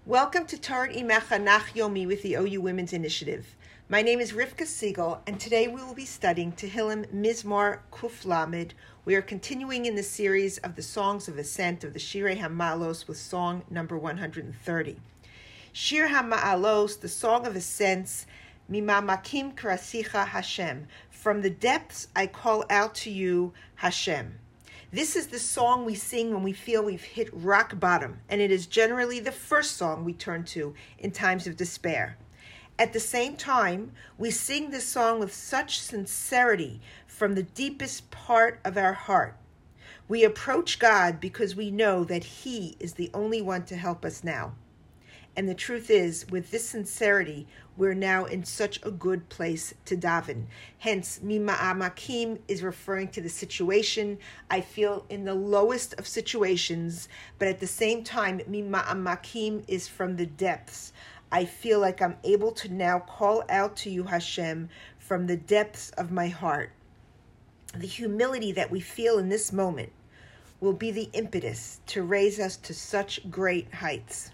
Welcome to Torah Imecha Nach Yomi with the OU Women's Initiative. My name is Rivka Siegel, and today we will be studying Tehillim Mizmor Kuf Lamed. We are continuing in the series of the Songs of Ascent of the Shirei HaMa'alos with song number 130. Shir HaMa'alos, the Song of Ascents, Mimamakim Krasicha Hashem. From the depths I call out to you, Hashem. This is the song we sing when we feel we've hit rock bottom, and it is generally the first song we turn to in times of despair. At the same time, we sing this song with such sincerity from the deepest part of our heart. We approach God because we know that He is the only one to help us now. And the truth is, with this sincerity, we're now in such a good place to daven. Hence, Mima'amakim is referring to the situation. I feel in the lowest of situations, but at the same time, Mima'amakim is from the depths. I feel like I'm able to now call out to you, Hashem, from the depths of my heart. The humility that we feel in this moment will be the impetus to raise us to such great heights.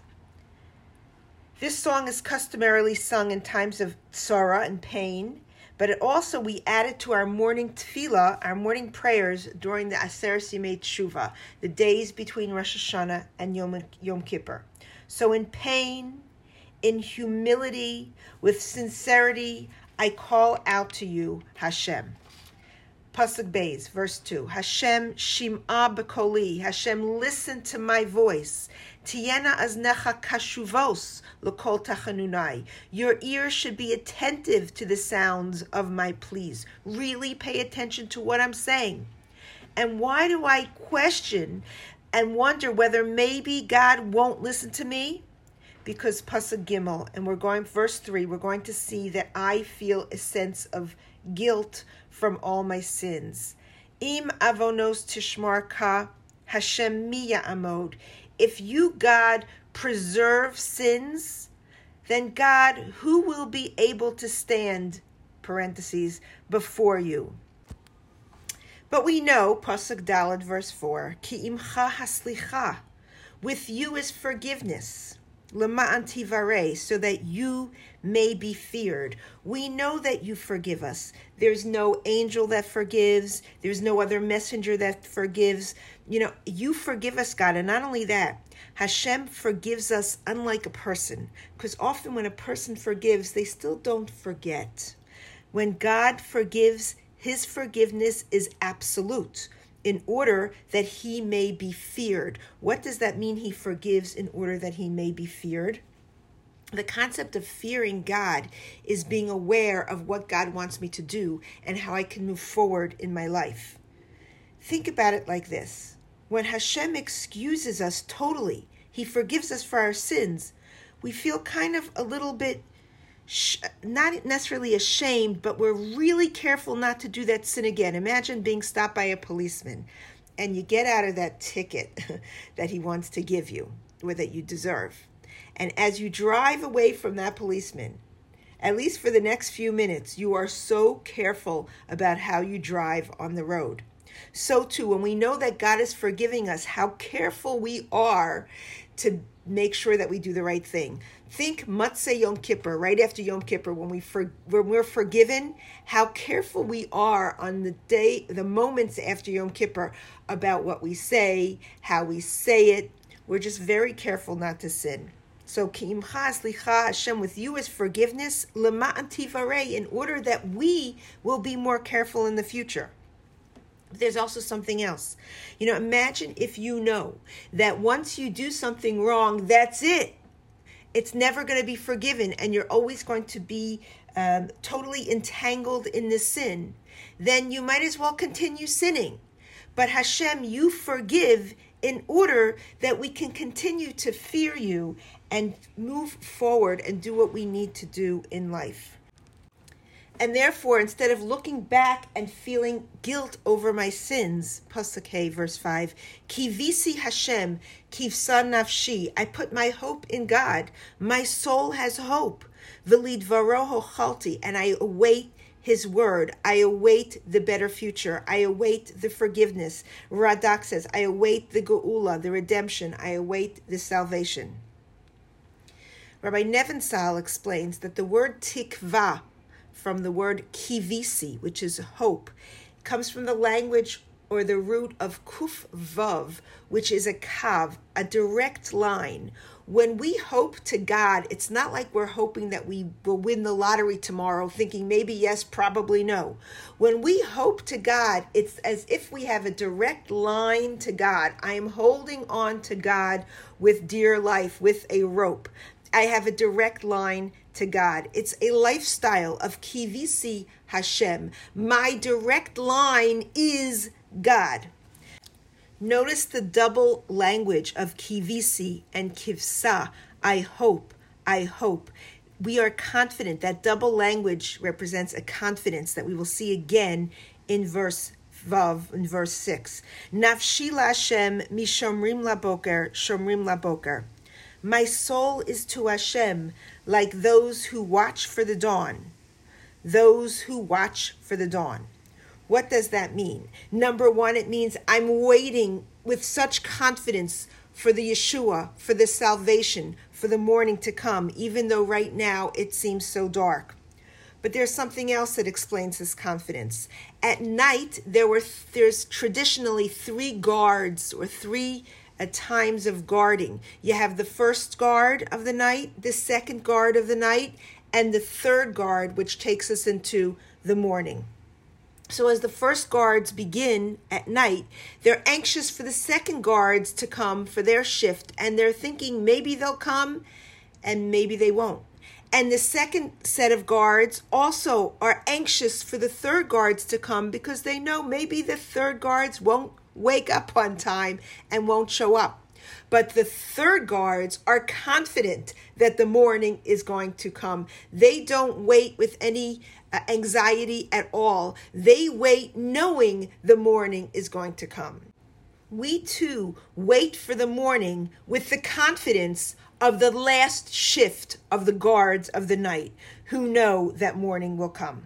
This song is customarily sung in times of sorrow and pain, but we add it to our morning tefillah, our morning prayers during the Aseret Yemei Teshuvah, the days between Rosh Hashanah and Yom Kippur. So in pain, in humility, with sincerity, I call out to you, Hashem. Pasuk Beis, verse 2. Hashem shim'a b'koli. Hashem, listen to my voice. Tiyena aznecha kashuvos l'kol tachanunai. Your ears should be attentive to the sounds of my pleas. Really pay attention to what I'm saying. And why do I question and wonder whether maybe God won't listen to me? Because Pasuk Gimel, and verse 3, we're going to see that I feel a sense of guilt from all my sins. Im avonos tishmarka Hashem mi ya'amod. If you, God, preserve sins, then God, who will be able to stand, parentheses, before you? But we know, Pasuk Daled, verse 4, Ki imcha haslicha, with you is forgiveness. Lema'an tivarei, so that you may be feared. We know that you forgive us. There's no angel that forgives. There's no other messenger that forgives. You forgive us, God. And not only that, Hashem forgives us unlike a person. Because often when a person forgives, they still don't forget. When God forgives, His forgiveness is absolute, in order that He may be feared. What does that mean, He forgives in order that He may be feared? The concept of fearing God is being aware of what God wants me to do and how I can move forward in my life. Think about it like this. When Hashem excuses us totally, He forgives us for our sins, we feel kind of a little bit not necessarily ashamed, but we're really careful not to do that sin again. Imagine being stopped by a policeman and you get out of that ticket that he wants to give you or that you deserve. And as you drive away from that policeman, at least for the next few minutes, you are so careful about how you drive on the road. So too, when we know that God is forgiving us, how careful we are to make sure that we do the right thing. Think Matzah Yom Kippur, right after Yom Kippur, when we're forgiven, how careful we are on the moments after Yom Kippur about what we say, how we say it. We're just very careful not to sin. So, Ki'imcha Slicha, Hashem, with you is forgiveness, Lema'an Tivarei, in order that we will be more careful in the future. There's also something else. Imagine if you know that once you do something wrong, that's it. It's never going to be forgiven, and you're always going to be totally entangled in the sin. Then you might as well continue sinning. But Hashem, you forgive in order that we can continue to fear you and move forward and do what we need to do in life. And therefore, instead of looking back and feeling guilt over my sins, Pasuk Hey, verse 5, Kivisi Hashem, kivsa nafshi, I put my hope in God. My soul has hope. V'lidvaro hochalti, and I await His word. I await the better future. I await the forgiveness. Radak says, I await the geula, the redemption. I await the salvation. Rabbi Nebenzahl explains that the word tikva, from the word kivisi, which is hope, comes from the language or the root of kuf vav, which is a kav, a direct line. When we hope to God, it's not like we're hoping that we will win the lottery tomorrow, thinking maybe yes, probably no. When we hope to God, it's as if we have a direct line to God. I am holding on to God with dear life, with a rope. I have a direct line to God. It's a lifestyle of kivisi Hashem. My direct line is God. Notice the double language of kivisi and kivsa. I hope, I hope. We are confident. That double language represents a confidence that we will see again in verse Vav, in verse 6. Nafshi Hashem mishomrim laboker, shomrim laboker. My soul is to Hashem like those who watch for the dawn. Those who watch for the dawn. What does that mean? Number one, it means I'm waiting with such confidence for the Yeshua, for the salvation, for the morning to come, even though right now it seems so dark. But there's something else that explains this confidence. At night, there's traditionally 3 guards or 3 times of guarding. You have the first guard of the night, the second guard of the night, and the third guard, which takes us into the morning. So as the first guards begin at night, they're anxious for the second guards to come for their shift, and they're thinking maybe they'll come and maybe they won't. And the second set of guards also are anxious for the third guards to come because they know maybe the third guards won't wake up on time and won't show up. But the third guards are confident that the morning is going to come. They don't wait with any anxiety at all. They wait knowing the morning is going to come. We too wait for the morning with the confidence of the last shift of the guards of the night who know that morning will come.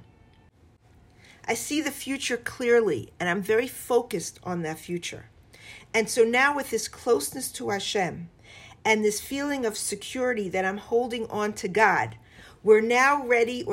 I see the future clearly, and I'm very focused on that future. And so now with this closeness to Hashem and this feeling of security that I'm holding on to God, I'm now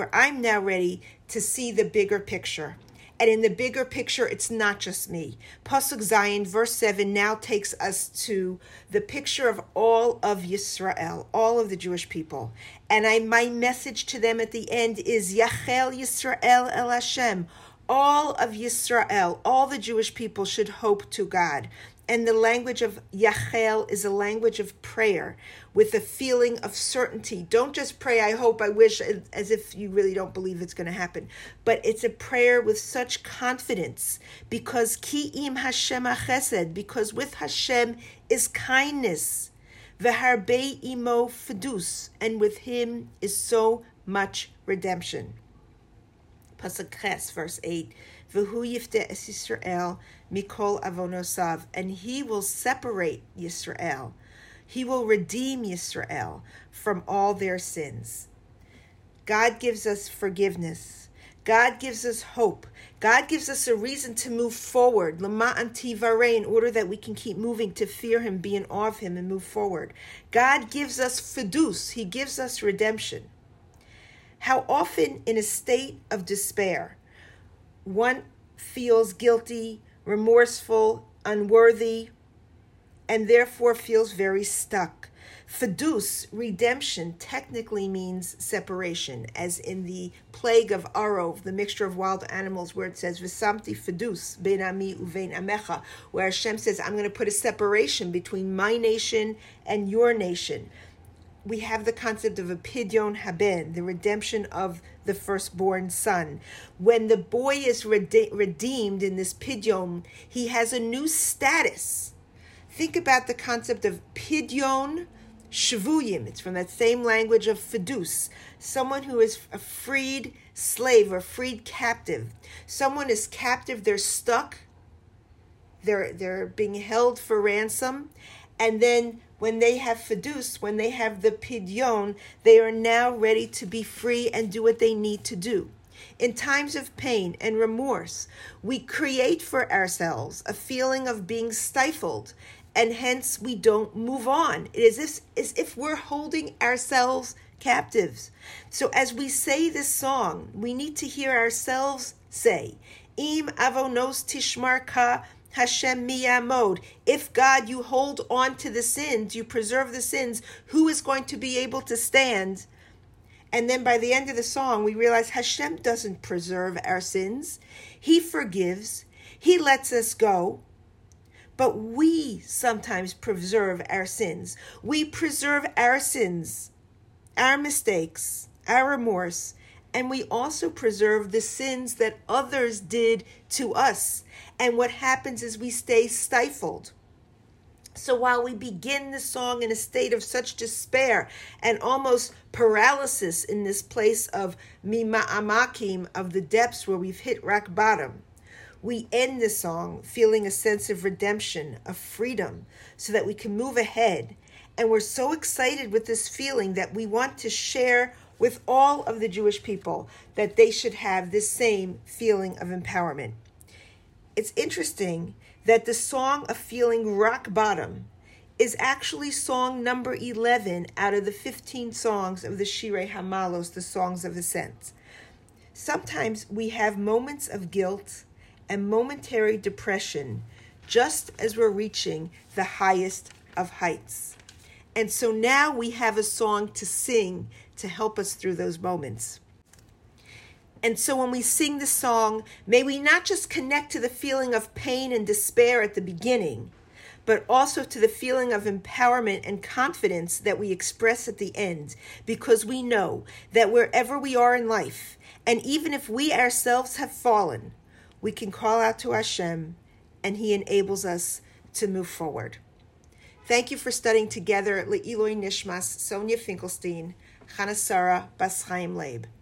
ready to see the bigger picture. And in the bigger picture, it's not just me. Pasuk Zayin, verse 7, now takes us to the picture of all of Yisrael, all of the Jewish people. And my message to them at the end is, Yachel Yisrael el Hashem. All of Yisrael, all the Jewish people should hope to God. And the language of Yachel is a language of prayer with a feeling of certainty. Don't just pray, I hope, I wish, as if you really don't believe it's going to happen. But it's a prayer with such confidence because Ki im Hashem chesed, because with Hashem is kindness. V'harbei imo fidus, and with him is so much redemption. Pasuk Ches, verse 8. V'hu yifte es Yisrael mikol avonosav, and he will separate Yisrael. He will redeem Yisrael from all their sins. God gives us forgiveness. God gives us hope. God gives us a reason to move forward, lema'an tivarei, in order that we can keep moving to fear him, be in awe of him, and move forward. God gives us fidus. He gives us redemption. How often in a state of despair, one feels guilty, remorseful, unworthy, and therefore feels very stuck. Fidus, redemption, technically means separation, as in the plague of Arov, the mixture of wild animals, where it says, V'samti fidus, ben ami uvein amecha, where Hashem says, I'm going to put a separation between my nation and your nation. We have the concept of a pidyon haben, the redemption of the firstborn son. When the boy is redeemed in this pidyon, he has a new status. Think about the concept of pidyon shvuyim. It's from that same language of fidus. Someone who is a freed slave or freed captive. Someone is captive, they're stuck, they're being held for ransom, and then when they have fidus, when they have the pidyon, they are now ready to be free and do what they need to do. In times of pain and remorse, we create for ourselves a feeling of being stifled and hence we don't move on. It is as if we're holding ourselves captives. So as we say this song, we need to hear ourselves say, Im avonos tishmarka Hashem miyamod. If God, you hold on to the sins, you preserve the sins, who is going to be able to stand? And then by the end of the song, we realize Hashem doesn't preserve our sins. He forgives. He lets us go. But we sometimes preserve our sins. We preserve our sins, our mistakes, our remorse, and we also preserve the sins that others did to us. And what happens is we stay stifled. So while we begin the song in a state of such despair and almost paralysis in this place of mima'amakim, of the depths where we've hit rock bottom, we end the song feeling a sense of redemption, of freedom, so that we can move ahead. And we're so excited with this feeling that we want to share with all of the Jewish people that they should have this same feeling of empowerment. It's interesting that the song of feeling rock bottom is actually song number 11 out of the 15 songs of the Shirei Hamalos, the Songs of Ascent. Sometimes we have moments of guilt and momentary depression just as we're reaching the highest of heights. And so now we have a song to sing to help us through those moments. And so when we sing the song, may we not just connect to the feeling of pain and despair at the beginning, but also to the feeling of empowerment and confidence that we express at the end, because we know that wherever we are in life, and even if we ourselves have fallen, we can call out to Hashem, and He enables us to move forward. Thank you for studying together Le'iloi Nishmas, Sonia Finkelstein, Chana Sarah Bas Chaim Leib.